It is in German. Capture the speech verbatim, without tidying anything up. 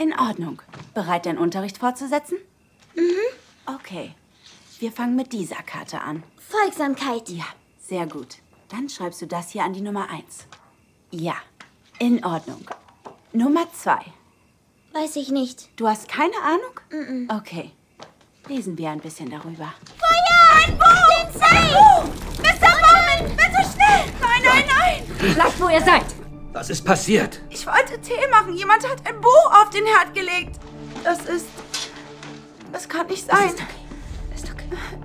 In Ordnung. Bereit, deinen Unterricht fortzusetzen? Mhm. Okay. Wir fangen mit dieser Karte an. Folgsamkeit. Ja, sehr gut. Dann schreibst du das hier an die Nummer eins. Ja, in Ordnung. Nummer zwei. Weiß ich nicht. Du hast keine Ahnung? Mhm. Okay. Lesen wir ein bisschen darüber. Feuer! Ein Buch! Ein Buch! Mister Bowman, bitte schnell! Nein, nein, nein! Bleibt, wo ihr seid! Was ist passiert? Ich wollte Tee machen. Jemand hat ein Buch auf den Herd gelegt. Das ist... Das kann nicht sein. Ist okay. Ist okay.